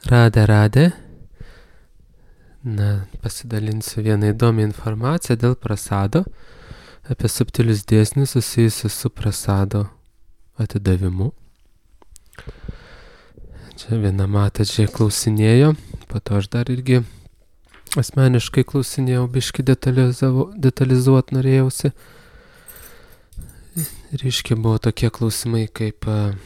Radė. Pasidalinsiu vieną įdomią informaciją dėl prasado, apie subtilius dėsnius susijusius su prasado atidavimu. Čia viena matadžiai klausinėjo, po to aš dar irgi asmeniškai klausinėjau, biškį detalizuot norėjausi. Reiškia, buvo tokie klausimai kaip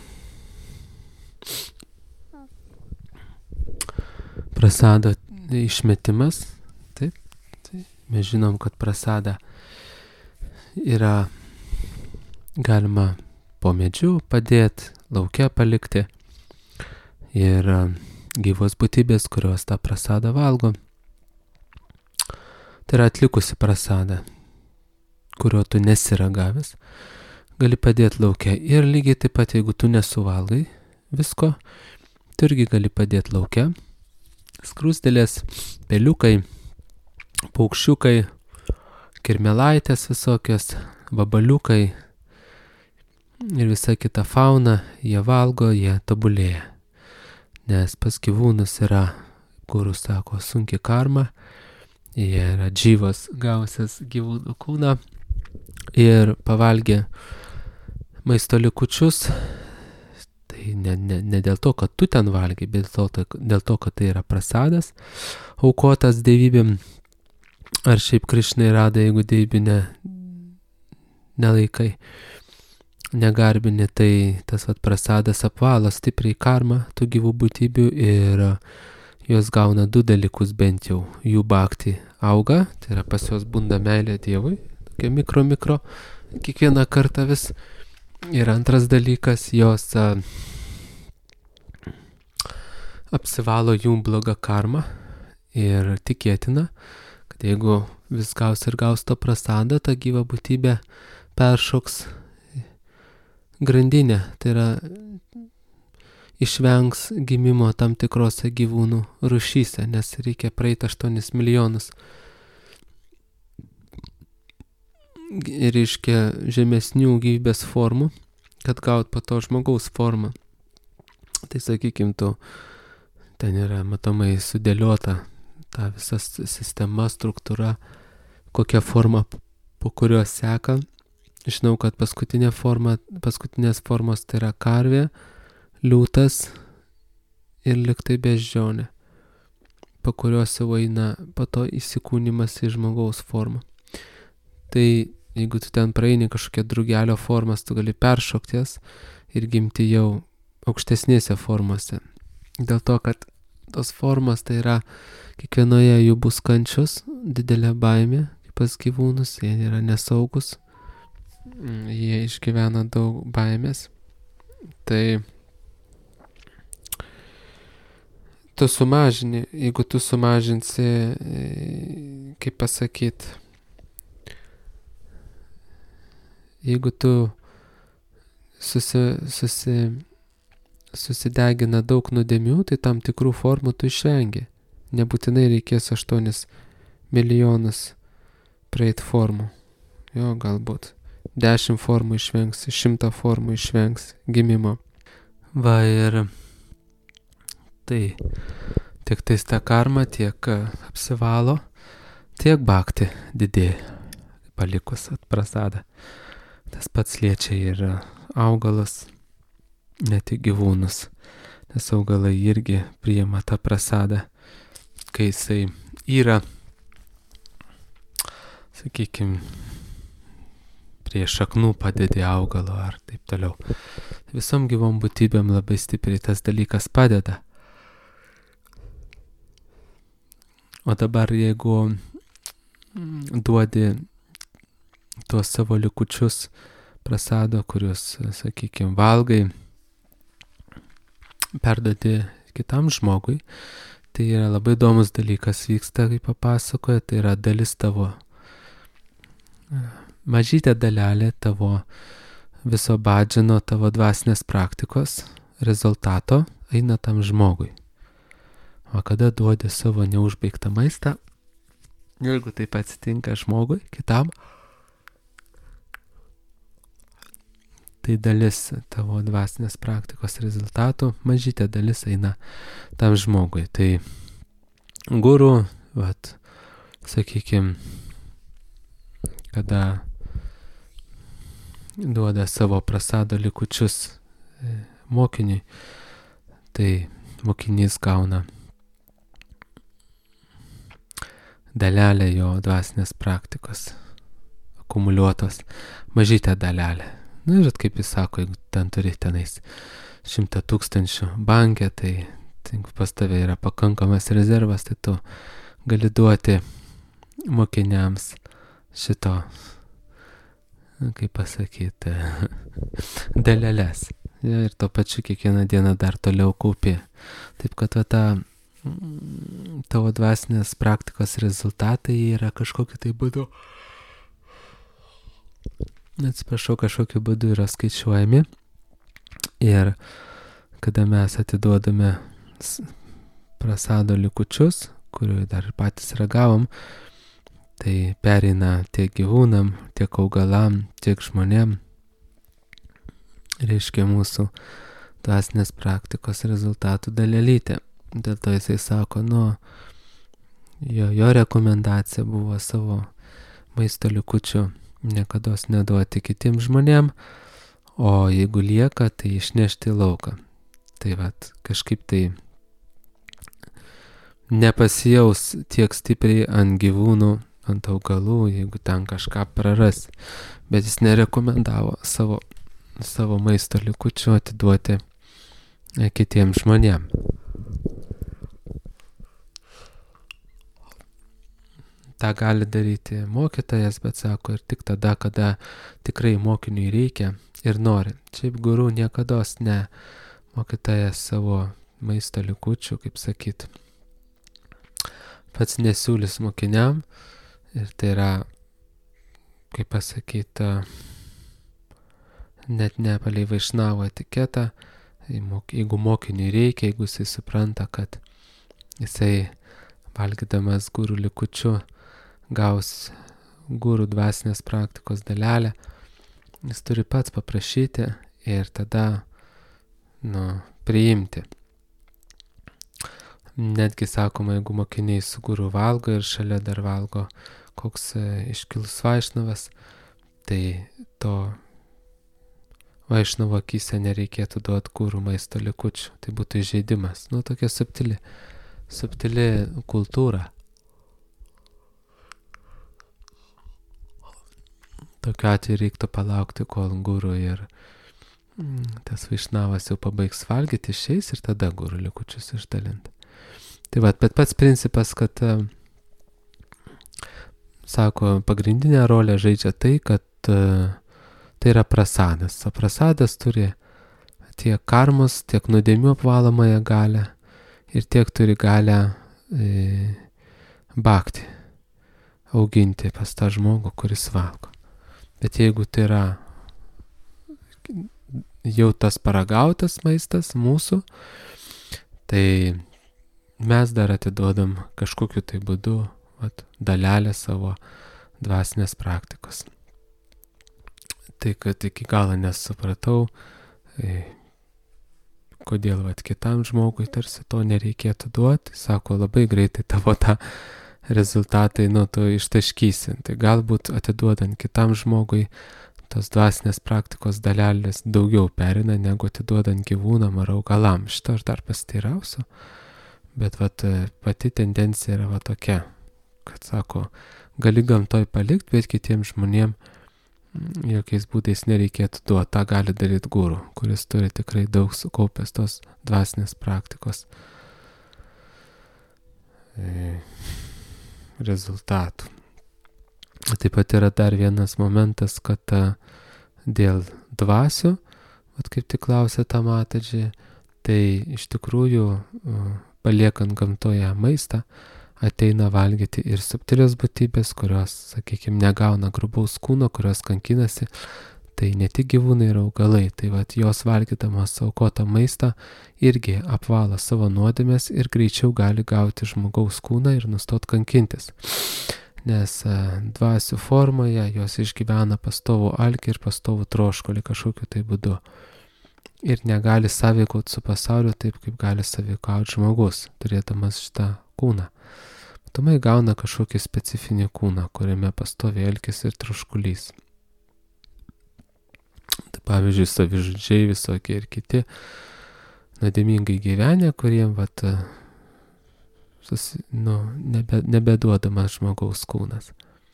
prasado išmetimas. Taip, mes žinom, kad prasadą yra galima po medžiu padėti, lauke palikti. Ir gyvos būtybės, kurios tą prasadą valgo. Tai yra atlikusi prasadą, kurio tu nesiragavęs, gali padėti lauke. Ir lygiai taip pat, jeigu tu nesuvalgai visko, tu irgi gali padėti lauke. Skrusdėlės, peliukai, paukščiukai, kirmėlaitės visokios, vabaliukai ir visa kita fauna, jie valgo, jie tobulėja. Nes pas gyvūnus yra, kur sako, sunki karma, jie yra džyvas gausias gyvūnų kūną ir pavalgė maisto likučius. Tai ne dėl to, kad tu ten valgai, bet dėl to, kad tai yra prasadas, aukotas dievybėm, ar šiaip Krišnai rada, jeigu dievybė nelaikai, negarbini, tai tas prasadas apvalo stipriai karmą tų gyvų būtybių ir jos gauna du dalykus bent jau. Jų bhakti auga, tai yra pas jos bunda meilė Dievui, tokia mikro, kiekvieną kartą vis. Ir antras dalykas, jos apsivalo jų blogą karmą ir tikėtina, kad jeigu vis gaus ir gaus to prasadą, ta gyva būtybė peršoks grandinę, tai yra išvengs gimimo tam tikrose gyvūnų rūšyse, nes reikia praeiti 8 milijonus. Reiškia žemesnių gyvybės formų, kad gaut po to žmogaus formą. Tai sakykim, ten yra matomai sudėliota ta visa sistema, struktūra, kokia forma, po kurios seka. Žinau, kad paskutinės formos tai yra karvė, liūtas ir liktai beždžionė, po kurios jau eina po to įsikūnimas į žmogaus formą. Tai jeigu tu ten praeini kažkokią drugelio formas, tu gali peršokti jas ir gimti jau aukštesnėse formose. Dėl to, kad tos formos tai yra, kiekvienoje jų bus kančios, didelė baimė, kaip pas gyvūnus, jie yra nesaugus. Jie išgyvena daug baimės. Tai tu sumažini, jeigu tu sumažinsi, kaip pasakyt, jeigu tu susidegina daug nuodėmių, tai tam tikrų formų tu išvengi. Nebūtinai reikės 8 milijonus praeit formų. Jo, galbūt 10 formų išvengs, 100 formų išvengs gimimo. Va ir tai tiek tais ta karma, tiek apsivalo, tiek bhakti didėja, palikus prasadą. Tas pats liečia ir augalus, ne tik gyvūnus, nes augalai irgi priima tą prasadą, kai jisai yra, sakykim, prie šaknų padedi augalo ar taip toliau. Visom gyvom būtybėm labai stipriai tas dalykas padeda. O dabar jeigu duodi tuos savo likučius prasado, kuriuos, sakykim, valgai, perduodi kitam žmogui, tai yra labai įdomus dalykas vyksta, kaip papasakoja, tai yra dalis tavo, mažytė dalelė tavo viso badžino, tavo dvasinės praktikos rezultato eina tam žmogui. O kada duodi savo neužbaigtą maistą, jeigu taip atsitinka žmogui, kitam, tai dalis tavo dvasinės praktikos rezultatų, mažytė dalis eina tam žmogui. Tai guru, sakykime, kada duoda savo prasado likučius mokiniui, tai mokinys gauna dalelę jo dvasinės praktikos, akumuliuotos, mažytę dalelę. Na ir kaip jis sako, jeigu ten turi tenais 100 000 banke, tai pas tave yra pakankamas rezervas, tai tu gali duoti mokiniams šito, kaip pasakyti, dalelės. Ir to pačiu kiekvieną dieną dar toliau kaupi. Taip kad tavo dvasinės praktikos rezultatai yra kažkokiu tai būdu, kažkokiu būdu yra skaičiuojami. Ir kada mes atiduodame prasado likučius, kurių dar patys ragavom, tai pereina tiek gyvūnam, tiek augalam, tiek žmonėm. Reiškia mūsų dvasinės praktikos rezultatų dalelytė. Dėl to jisai sako, jo rekomendacija buvo savo maisto likučių niekados neduoti kitiems žmonėm, o jeigu lieka, tai išnešti į lauką. Tai kažkaip tai nepasijaus tiek stipriai ant gyvūnų, ant augalų, jeigu ten kažką praras. Bet jis nerekomendavo savo maisto likučių atiduoti kitiems žmonėm. Ta gali daryti mokytojas, bet sako, ir tik tada, kada tikrai mokiniui reikia ir nori. Šiaip guru niekados ne mokytojas savo maisto likučių, kaip sakyt, pats nesiūlys mokiniam, ir tai yra, kaip pasakyti, net ne palei Vaišnavo etiketą. Jeigu mokiniui reikia, jeigu jisai supranta, kad jisai valgydamas guru likučių gaus guru dvasinės praktikos dalelę, jis turi pats paprašyti ir tada priimti. Netgi sakoma, jeigu mokiniai su guru valgo ir šalia dar valgo koks iškilus Vaišnavas, tai to Vaišnavo akyse nereikėtų duoti guru maisto likučių. Tai būtų įžeidimas. Tokia subtili kultūra. Tokiu atveju reiktų palaukti, kol guru ir tas Vaišnavas jau pabaigs valgyti, išeis ir tada guru likučius išdalinti. Tai bet pats principas, kad sako, pagrindinę rolę žaidžia tai, kad tai yra prasadas. O prasadas turi tiek karmos, tiek nuodėmių apvalomąją galę ir tiek turi galę bhakti, auginti pas tą žmogų, kuris valgo. Bet jeigu tai yra jau tas paragautas maistas mūsų, tai mes dar atiduodam kažkokiu tai būdu dalelę savo dvasinės praktikos. Tai kad iki galo nesupratau, kodėl kitam žmogui tarsi to nereikėtų duoti. Sako, labai greitai tavo tą rezultatai, tu ištaškysi. Tai galbūt atiduodant kitam žmogui tos dvasinės praktikos dalelės daugiau perina, negu atiduodant gyvūnam ar augalam. Šito aš dar pasiteirausiu. Bet pati tendencija yra tokia, kad sako, gali gamtoj palikti, bet kitiems žmonėm jokiais būdais nereikėtų duoti. Ta gali daryti guru, kuris turi tikrai daug sukaupęs tos dvasinės praktikos rezultatų. Taip pat yra dar vienas momentas, kad dėl dvasių, kaip tik klausė Tamatadži, tai iš tikrųjų paliekant gamtoje maistą, ateina valgyti ir subtilios būtybės, kurios, sakykime, negauna grubaus kūno, kurios kankinasi, tai ne tik gyvūnai ir augalai, tai jos valgydamos aukotą maistą irgi apvalo savo nuodėmes ir greičiau gali gauti žmogaus kūną ir nustot kankintis. nes dvasių formoje jos išgyvena pastovų alkį ir pastovų troškulį kažkokiu tai būdu. Ir negali sąveikauti su pasauliu taip, kaip gali sąveikauti žmogus, turėdamas šitą kūną. Matomai gauna kažkokį specifinį kūną, kuriame pastovi alkis ir troškulys. Tai pavyzdžiui, savižudžiai visokie ir kiti nuodėmingai gyvenę, kuriem nebeduodamas žmogaus kūnas.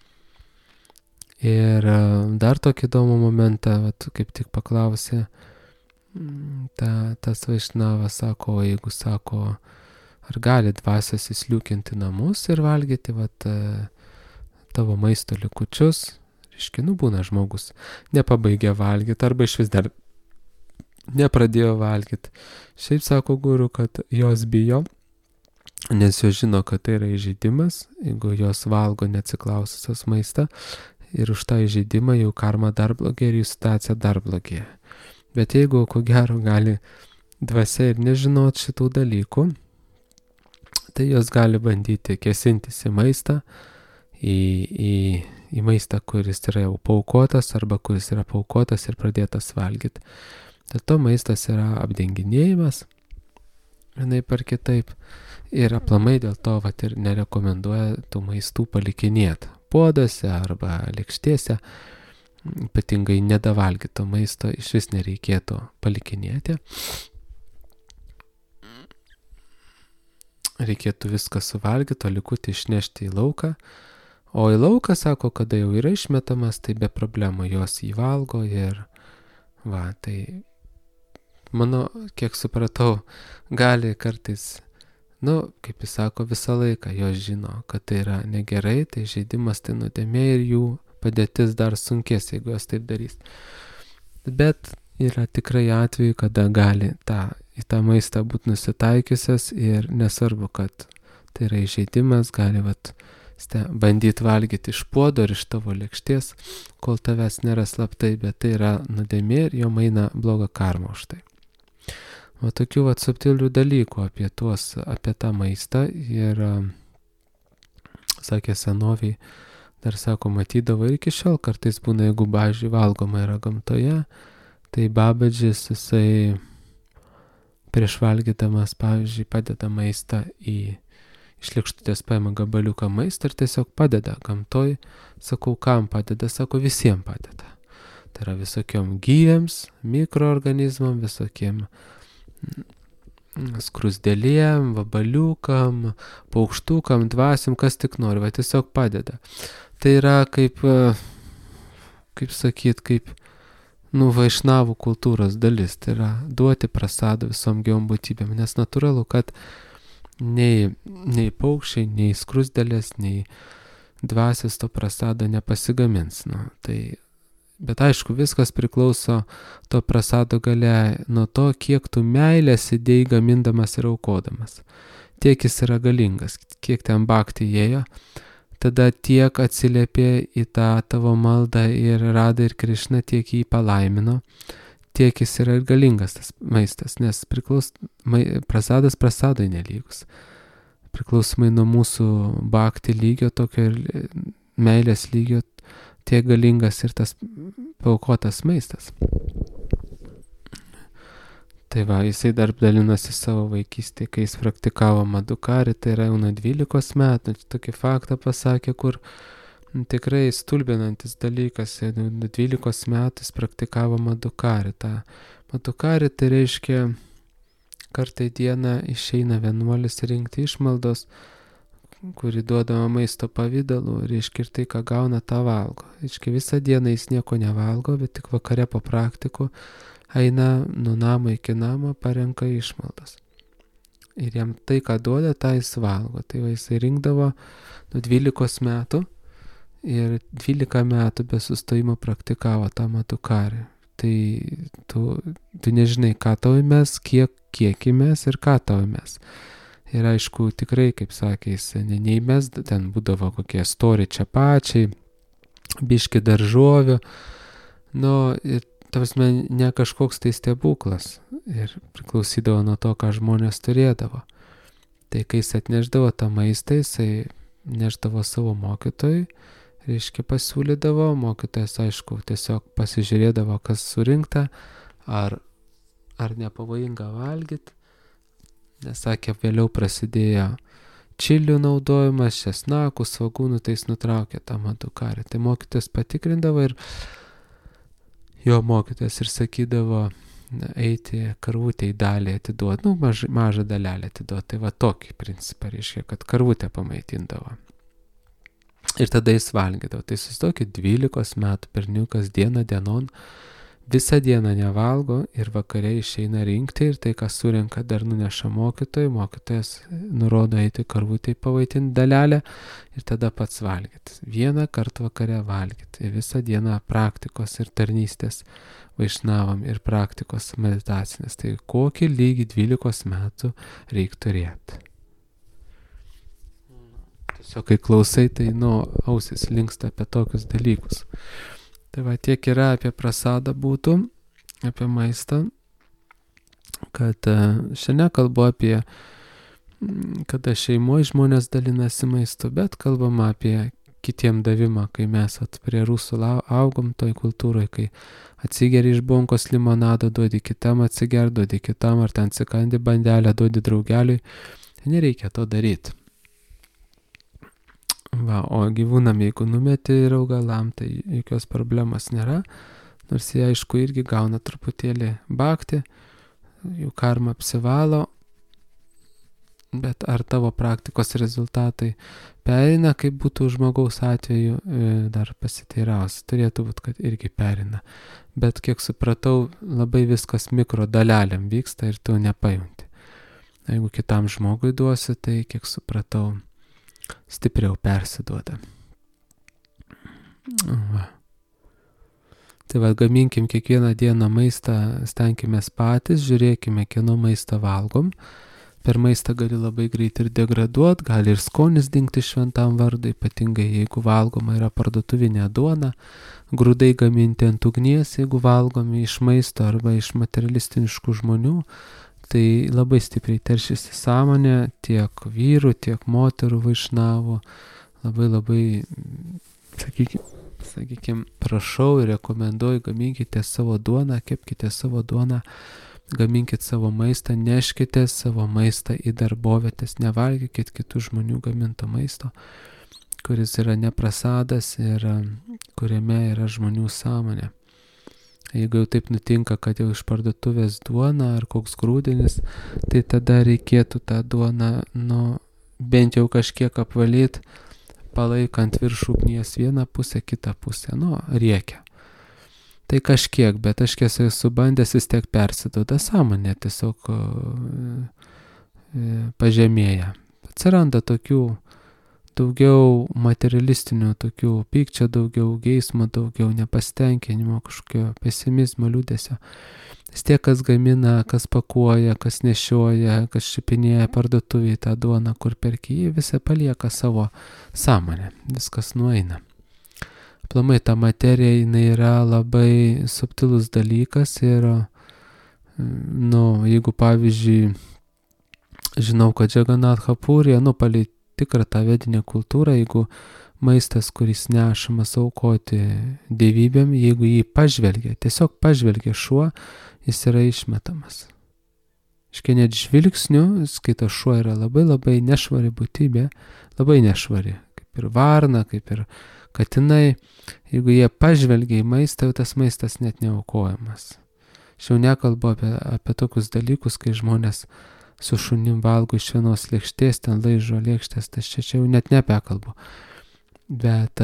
Ir dar tokį įdomų momentą, kaip tik paklausė, tas Vaišnavas sako, jeigu sako, ar gali dvasios įsliūkinti namus ir valgyti tavo maisto likučius, reiškia, būna žmogus nepabaigė valgyti arba iš vis dar nepradėjo valgyti. Šiaip sako guru, kad jos bijo, nes jos žino, kad tai yra įžeidimas, jeigu jos valgo neatsiklaususios maistą ir už tą įžeidimą jau karma dar blogėja ir jų situacija dar blogėja. Bet jeigu, ko gero, gali dvasia ir nežinot šitų dalykų, tai jos gali bandyti kėsintis į maistą, į maistą, kuris yra jau paaukotas arba kuris yra paaukotas ir pradėtas valgyti. Dėl to maistas yra apdenginėjimas, vienaip ar kitaip, ir aplamai dėl to ir nerekomenduoja tų maistų palikinėti puoduose arba lėkštėse. Ypatingai nedavalgyto maisto iš vis nereikėtų palikinėti. Reikėtų viską suvalgyti, o likutį išnešti į lauką. O į lauką, sako, kada jau yra išmetamas, tai be problemų jos jį valgo ir tai mano, kiek supratau, gali kartais, kaip jis sako, visą laiką jos žino, kad tai yra negerai, tai žaidimas, tai nuodėmė ir jų padėtis dar sunkės, jeigu jos taip darys. Bet yra tikrai atveju, kada gali į tą maistą būti nusitaikiusios ir nesvarbu, kad tai yra įžeidimas, gali bandyti valgyti iš puodo ir iš tavo lėkštės, kol tavęs nėra slaptai, bet tai yra nuodėmė ir jom eina bloga karma už tai. O tokių subtilių dalykų apie tą maistą ir sakė senoviai, dar sako, matydavo ir iki šiol kartais būna, jeigu pavyzdžiui valgoma yra gamtoje, tai babadžis jisai prieš valgydamas, pavyzdžiui, padeda maistą iš lėkštutės paima gabaliuką maistą ir tiesiog padeda gamtoj. Sakau, kam padeda? Sako, visiems padeda. Tai yra visokiom gyvėms, mikroorganizmam, visokiem skrusdėlėm, vabaliukam, paukštukam, dvasiam, kas tik nori, tiesiog padeda. Tai yra kaip vaišnavų kultūros dalis, tai yra duoti prasadą visom gyvom būtybėm, nes natūralu, kad nei paukščiai, nei skrusdėlės, nei dvasios to prasado nepasigamins. Bet aišku, viskas priklauso to prasado gale nuo to, kiek tu meilės įdėjai gamindamas ir aukodamas. Tiek jis yra galingas, kiek ten bhakti įėjo, tada tiek atsiliepė į tą tavo maldą ir Radha ir Krišna, tiek jį palaimino, tiek jis yra ir galingas tas maistas, nes prasadas prasadai nelygus. Priklausomai nuo mūsų bhakti lygio, tokio ir meilės lygio, tiek galingas ir tas paaukotas maistas. Tai jisai dar dalinasi savo vaikystėje, kai jis praktikavo madhukarį, tai yra jau nuo 12 metų, tokį faktą pasakė, kur tikrai stulbinantis dalykas, nuo 12 metų jis praktikavo madhukarį. Madhukarį tai reiškia, kartą į dieną išeina vienuolis rinkti išmaldos, kuri duodama maisto pavidalu, reiškia ir tai, ką gauna, tą valgo. Reiškia, visą dieną jis nieko nevalgo, bet tik vakare po praktikų eina nuo namo iki namo, parenka išmaldas. Ir jam tai, ką duoda, tą jis valgo. Tai jisai rinkdavo nuo 12 metų ir 12 metų be sustojimo praktikavo tą madhukarį. Tai tu nežinai, ką tau įmes, kiek įmes ir ką tau įmes. Ir aišku, tikrai, kaip sakė, jis neįmes, ten būdavo kokie stori čiapačiai, biški daržovių, ir tavasme ne kažkoks tai stebuklas ir priklausydavo nuo to, ką žmonės turėdavo. Tai kai jis atneždavo tą maistą, jisai neždavo savo mokytojui, reiškia pasiūlydavo, mokytojas aišku tiesiog pasižiūrėdavo, kas surinkta, ar nepavojinga valgyti, nes sakė, vėliau prasidėjo čilių naudojimas, česnakų, svagūnų, tai jis nutraukė tą madukarį. Tai mokytojas patikrindavo ir jo mokytojas ir sakydavo, eiti karvutę į dalį atiduoti, mažą dalelę atiduoti. Tai va tokį principą reiškia, kad karvutę pamaitindavo. Ir tada jis valgydavo. Tai susitokė 12 metų berniukas dienon, visą dieną nevalgo ir vakare išeina rinkti ir tai, kas surenka, dar nuneša mokytojui, mokytojas nurodo eiti karvutę pavaitinti dalelę ir tada pats valgyti. Vieną kartą vakare valgyti. Ir visą dieną praktikos ir tarnystės vaišnavam ir praktikos meditacinės. Tai kokį lygį 12 metų reikia turėti. Tiesiog kai klausai, tai ausis linksta apie tokius dalykus. Tai va tiek yra apie prasadą būtų, apie maistą, kad šiandien kalbu apie, kada šeimoje žmonės dalinasi maistu, bet kalbama apie kitiem davimą, kai mes prie rusų augom toj kultūroje, kai atsigeri iš bonkos limonado, duodi kitam atsiger, duodi kitam, ar ten atsikandi bandelę, duodi draugeliui, nereikia to daryti. Va, o gyvūnam, jeigu numeti ir augalam, tai jokios problemos nėra, nors jie aišku irgi gauna truputėlį bakti, jų karma apsivalo, bet ar tavo praktikos rezultatai perina, kaip būtų žmogaus atveju, dar pasiteiraus, turėtų būti, kad irgi perina, bet kiek supratau, labai viskas mikro dalelėm vyksta ir tu nepajunti. Jeigu kitam žmogui duosi, tai kiek supratau, stipriau persiduoda. Va. Tai va, gaminkim kiekvieną dieną maistą, stenkimės patys, žiūrėkime, kieno maistą valgom. Per maistą gali labai greit ir degraduot, gali ir skonis dingti šventam vardui, ypatingai jeigu valgoma yra parduotuvinė duona, grūdai gaminti ant ugnies, jeigu valgomi iš maisto arba iš materialistiniškų žmonių, tai labai stipriai teršiasi sąmonė tiek vyrų, tiek moterų vaišnavų. Labai, sakykime, prašau ir rekomenduoju, gaminkite savo duoną, kepkite savo duoną, gaminkite savo maistą, neškite savo maistą į darbovietės, nevalgykit kitų žmonių gaminto maisto, kuris yra neprasadas ir kuriame yra žmonių sąmonė. Jeigu jau taip nutinka, kad jau iš parduotuvės duona ar koks grūdinis, tai tada reikėtų tą duoną, bent jau kažkiek apvalyti, palaikant virš ugnies vieną pusę, kitą pusę, riekia. Tai kažkiek, bet aš kiek esu bandęs, vis tiek persiduoda sąmonė, tiesiog pažemėja. Atsiranda tokių daugiau materialistinių, tokių pykčio, daugiau geismo, daugiau nepasitenkinimo, kažkokio pesimizmo, liūdesio. Vis tiek, kas gamina, kas pakuoja, kas nešioja, kas šipinėja parduotuvėje tą duoną, kur perki, jie visą palieka savo sąmonę, viskas nueina. Aplamai ta materija, jinai yra labai subtilus dalykas ir, jeigu pavyzdžiui, žinau, kad Džaganatha Purija, palei tikrą tą vedinę kultūrą, jeigu maistas, kuris nešamas aukoti dievybėm, jeigu jį pažvelgia, tiesiog pažvelgia šuo, jis yra išmetamas. Iškia net žvilgsniu, skaito šuo yra labai nešvari būtybė, labai nešvari, kaip ir varna, kaip ir katinai. Jeigu jie pažvelgia į maistą, jau tas maistas net neaukojamas. Aš jau nekalbu apie tokius dalykus, kai žmonės su šunim valgo iš vienos lėkštės, ten laižo lėkštės, tai čia jau net nebekalbu. Bet,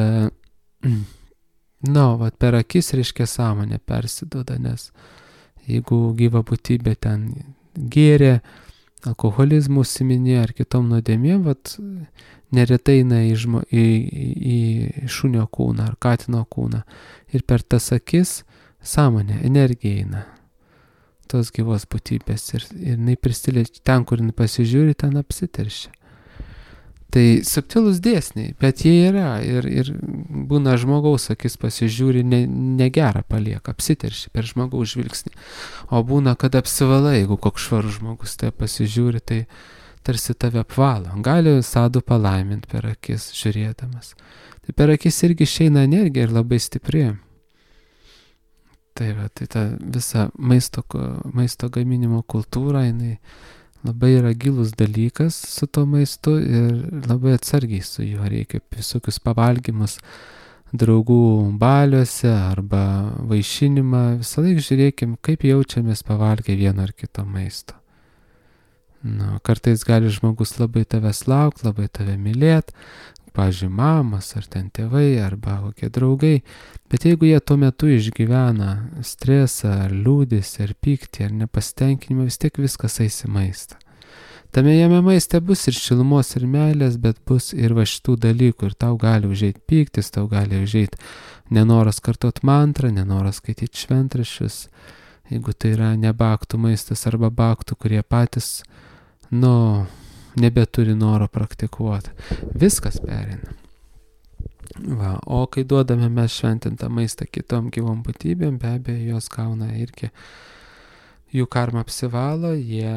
per akis reiškia sąmonė persiduoda, nes jeigu gyva būtybė ten gėrė, alkoholizmų užsiminė ar kitom nuodėmėm, neretai eina į šunio kūną ar katino kūną. Ir per tas akis sąmonė, energija eina tos gyvos būtybės ir jinai prisiliečia ten, kur jinai pasižiūri, ten apsiteršia. Tai subtilūs dėsniai, bet jie yra ir būna žmogaus akis pasižiūri, negerą palieka, apsiteršia per žmogaus žvilgsnį. O būna, kad apsivala, jeigu koks švarus žmogus tai pasižiūri, tai tarsi tave apvalo. Gali sadų palaiminti per akis žiūrėdamas. Tai per akis irgi išeina energija ir labai stipri. Tai va, tai ta visa maisto gaminimo kultūra, jinai labai yra gilus dalykas su to maistu ir labai atsargiai su juo reikia visokius pavalgymus draugų baliuose arba vaišinimą. Visą laiką žiūrėkim, kaip jaučiamės pavalgę vieno ar kito maisto. Kartais gali žmogus labai tavęs laukt, labai tave mylėt, pavyzdžiui, mamos ar ten tėvai arba kokie draugai, bet jeigu jie tuo metu išgyvena stresą ar liūdesį ar pyktį ar nepasitenkinimą, vis tiek viskas eis į maistą. Tame jame maiste bus ir šilumos ir meilės, bet bus ir va šitų dalykų ir tau gali užeit pyktis, tau gali užeit nenoras kartot mantrą, nenoras skaityti šventraščius, jeigu tai yra ne baktų maistas arba baktų, kurie patys, nebeturi noro praktikuoti. Viskas pereina. Va, o kai duodame mes šventintą maistą kitom gyvom būtybėm, be abejo, jos gauna irgi, jų karma apsivalo,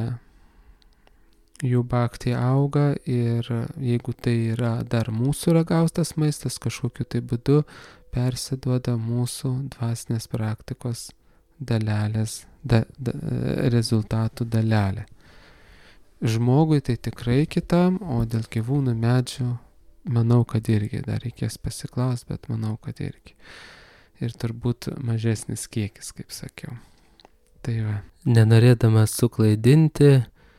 jų bhakti auga ir jeigu tai yra dar mūsų ragaustas maistas, kažkokiu tai būdu persiduoda mūsų dvasinės praktikos dalelės, rezultatų dalelė. Žmogui tai tikrai kitam, o dėl gyvūnų medžių, manau, kad irgi dar reikės pasiklaust, bet manau, kad irgi. Ir turbūt mažesnis kiekis, kaip sakiau. Tai va. Nenorėdamas suklaidinti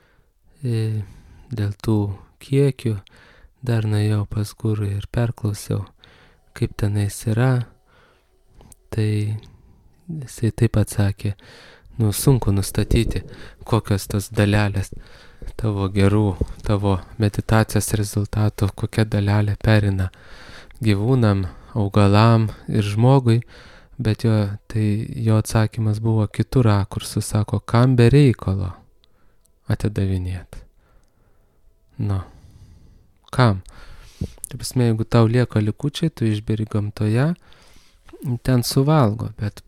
dėl tų kiekių, dar nuėjau pas gurų ir perklausiau, kaip tenais yra. Tai jisai taip atsakė, sunku nustatyti, kokios tos dalelės tavo gerų, tavo meditacijos rezultatų, kokia dalelė perina gyvūnam, augalam ir žmogui, bet jo atsakymas buvo kitų rakursų, sako, kam be reikalo atidavinėti. Kam? Tai prasme, jeigu tau lieka likučiai, tu išberi gamtoje, ten suvalgo, bet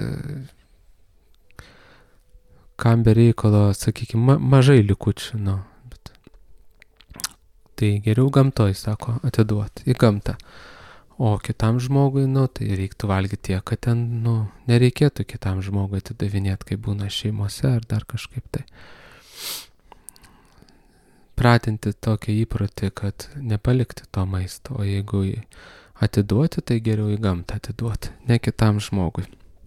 kam be reikalo, sakykime, mažai likučių, bet tai geriau gamtoj, sako, atiduoti į gamtą. O kitam žmogui, tai reiktų valgyti tiek, kad ten, nereikėtų kitam žmogui atidavinėti, kai būna šeimose ar dar kažkaip tai. Pratinti tokį įprotį, kad nepalikti to maisto, o jeigu atiduoti, tai geriau į gamtą atiduoti, ne kitam žmogui.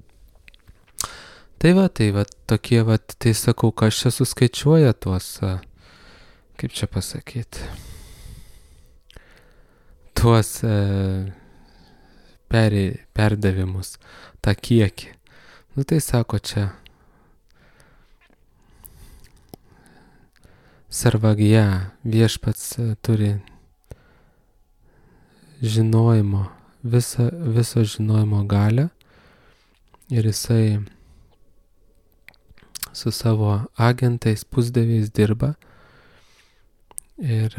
Tai va, tokie, tai sakau, kas čia suskaičiuoja tuos, kaip čia pasakyti, tuos perdavimus, tą kiekį. Tai sako, čia sarvagija, viešpats turi žinojimo, viso žinojimo galią ir jisai su savo agentais, pusdieviais dirba ir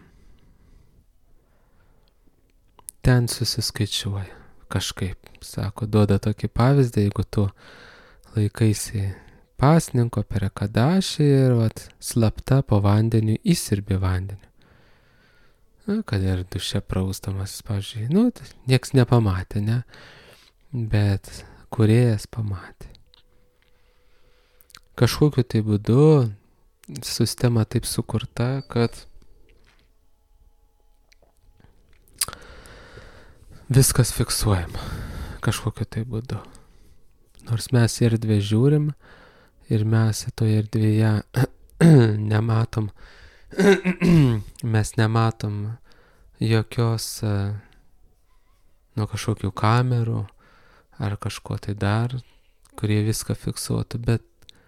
ten susiskaičiuoja kažkaip. Sako, duoda tokį pavyzdį, jeigu tu laikaisi pasninko per Ekadašį ir slapta po vandeniu įsirbi vandeniu. Kad ir duše praustamas, pavyzdžiui, nieks nepamatė, ne? Bet kūrėjas pamatė. Kažkokiu tai būdu sistema taip sukurta, kad viskas fiksuojama kažkokiu tai būdu. Nors mes į erdvę žiūrim ir mes toje erdvėje nematom, mes nematom jokios kažkokių kamerų ar kažko tai dar, kurie viską fiksuotų, bet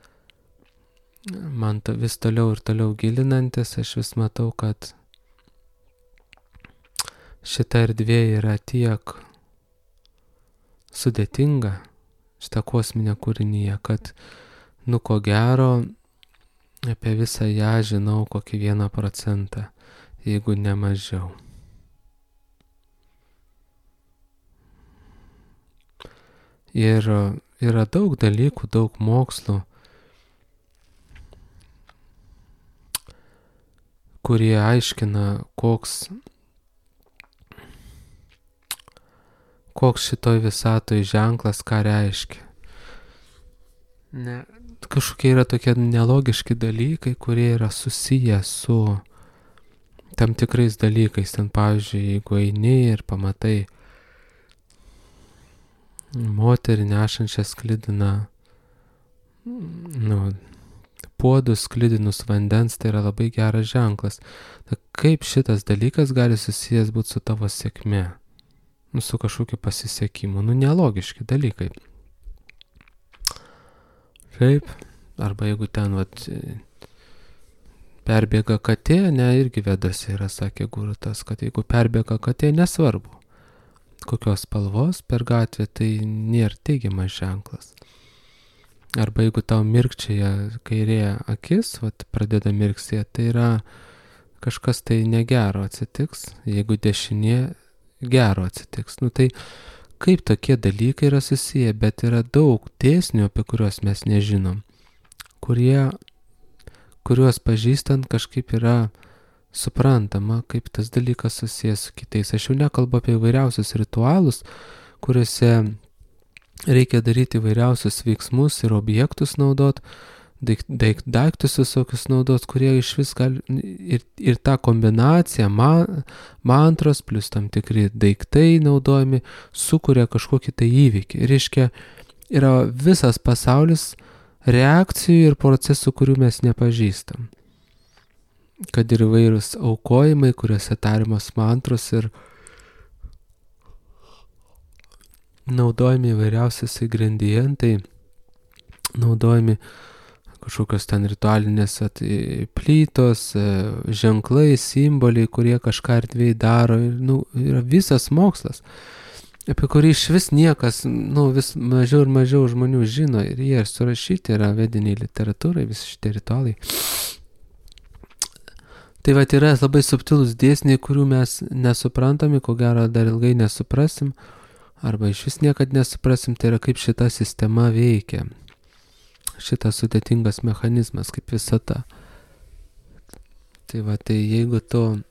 man vis toliau ir toliau gilinantis, aš vis matau, kad šita erdvė yra tiek sudėtinga, šita kosminė kūrinyje, kad, ko gero, apie visą ją žinau kokį 1%, jeigu ne mažiau. Ir yra daug dalykų, daug mokslų, kurie aiškina, koks šitoj visatoj ženklas, ką reiškia. Ne, kažkokie yra tokie nelogiški dalykai, kurie yra susiję su tam tikrais dalykais. Ten, pavyzdžiui, jeigu eini ir pamatai moterį nešančią sklidiną, puodus sklidinus vandens, tai yra labai geras ženklas. Tai kaip šitas dalykas gali susijęs būti su tavo sėkme? Su kažkokiu pasisekimu. Nelogiški dalykai. Taip. Arba jeigu ten perbėga katė, irgi Vedose yra, sakė Gurutas, kad jeigu perbėga katė, nesvarbu kokios spalvos per gatvę, tai nėra teigiamas ženklas. Arba jeigu tau mirkčioja kairė akis, pradeda mirksėti, tai yra kažkas tai negero atsitiks, jeigu dešinė gero atsitiks. Tai kaip tokie dalykai yra susiję, bet yra daug dėsnių, apie kuriuos mes nežinom, kuriuos pažįstant kažkaip yra suprantama, kaip tas dalykas susijęs su kitais. Aš jau nekalbu apie įvairiausius ritualus, kuriuose reikia daryti įvairiausius veiksmus ir objektus naudot, daiktus visokius naudot, kurie iš vis gali ir tą kombinaciją mantros plus tam tikri daiktai naudojami sukuria kažkokį tai įvykį. Reiškia, yra visas pasaulis reakcijų ir procesų, kurių mes nepažįstam. Kad ir įvairūs aukojimai, kuriuose tariamos mantros ir naudojami įvairiausias ingredientai, naudojami kažkokios ten ritualinės plytos, ženklai, simboliai, kurie kažką erdvėj daro. Yra visas mokslas, apie kurį iš vis niekas, vis mažiau ir mažiau žmonių žino, ir jie surašyti yra vediniai literatūrai, visi šitie ritualai. Tai yra labai subtilūs dėsniai, kurių mes nesuprantame, ko gero dar ilgai nesuprasim, arba iš vis niekad nesuprasim, tai yra kaip šita sistema veikia. Šitas sudėtingas mechanizmas, kaip visata. Tai jeigu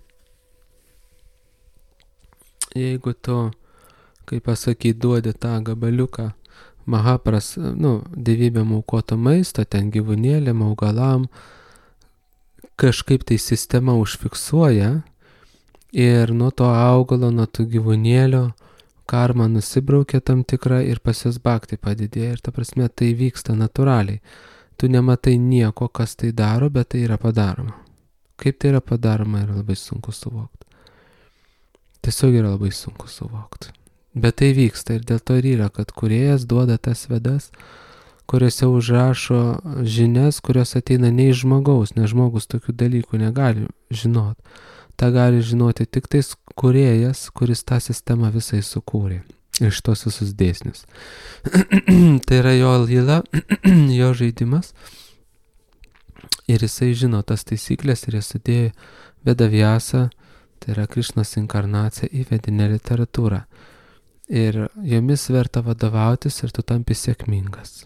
tu, kaip pasakyti, duodi tą gabaliuką mahapras, dievybėm aukoto maisto, ten gyvūnėlėm, augalam, kažkaip tai sistema užfiksuoja ir nuo to augalo, nuo to gyvūnėlio karma nusibraukia tam tikra ir pas jos bhakti padidėja. Ir ta prasme tai vyksta natūraliai. Tu nematai nieko, kas tai daro, bet tai yra padaroma. Kaip tai yra padaroma, yra labai sunku suvokti. Tiesiog yra labai sunku suvokti. Bet tai vyksta ir dėl to ir yra, kad kūrėjas duoda tas vedas, kuriuose užrašo žinias, kurios ateina ne iš žmogaus, nes žmogus tokių dalykų negali žinoti. Ta gali žinoti tik tais kūrėjas, kuris tą sistemą visai sukūrė. Iš tos visus dėsnius. Tai yra jo lila, jo žaidimas. Ir jisai žino tas taisyklės ir jis sudėjo Vedavyasą, tai yra Krišnos inkarnacija, į vedinę literatūrą. Ir jomis verta vadovautis ir tu tampi sėkmingas.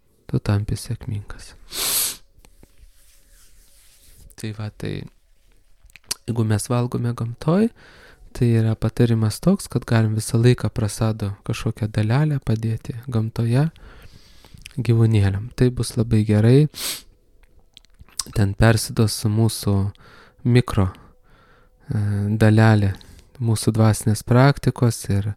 Tai jeigu mes valgome gamtoj, tai yra patarimas toks, kad galim visą laiką prasado kažkokią dalelę padėti gamtoje gyvūnėliam. Tai bus labai gerai. Ten persidos mūsų mikro dalelė, mūsų dvasinės praktikos ir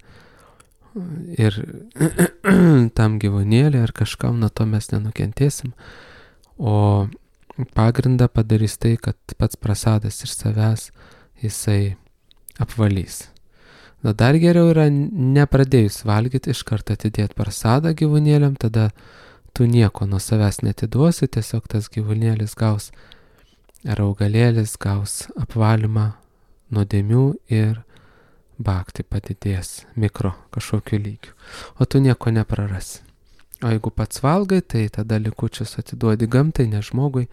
tam gyvūnėlį ar kažkam, nuo to mes nenukentėsim. O pagrindą padarys tai, kad pats prasadas iš savęs jisai apvalys. Dar geriau yra nepradėjus valgyti, iš karto atidėti prasadą gyvūnėliam, tada tu nieko nuo savęs netiduosi, tiesiog tas gyvūnėlis gaus ar augalėlis gaus apvalymą nuodėmių ir bhakti padidės mikro kažkokiu lygiu. O tu nieko neprarasi. O jeigu pats valgai, tai tada likučius atiduodi gamtai, ne žmogui.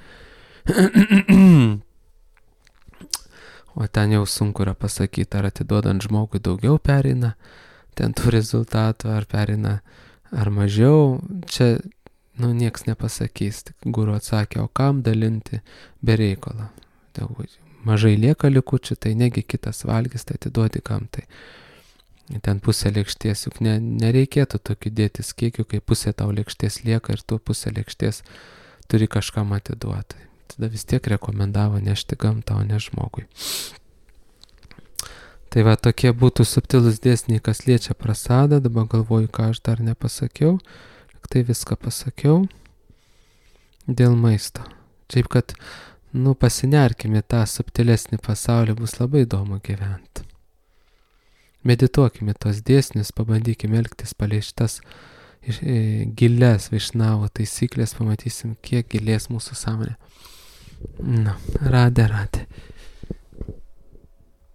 O ten jau sunku yra pasakyti, ar atiduodant žmogui daugiau pereina ten tų rezultatų, ar pereina, ar mažiau. Čia, nieks nepasakys. Tik Guru atsakė, o kam dalinti be reikalo? mažai lieka likučių, tai negi kitas valgys, tai atiduodi gamtai. Ten pusę lėkštės, juk nereikėtų tokių dėtis kiekių, kai pusė tau lėkštės lieka ir tu pusę lėkštės turi kažkam atiduoti. Tada vis tiek rekomendavo nešti gamtą, o ne žmogui. Tai va, tokie būtų subtilus dėsniai, kas liečia prasadą. Dabar galvoju, ką aš dar nepasakiau. Tai viską pasakiau dėl maisto. Šiaip, kad, pasinerkime tą subtilesnį pasaulį, bus labai įdomu gyventi. Medituokime tos dėsnius, pabandykime elgtis palei šitas gilias Vaišnavo taisyklės, pamatysim, kiek gilės mūsų sąmonė. Radė.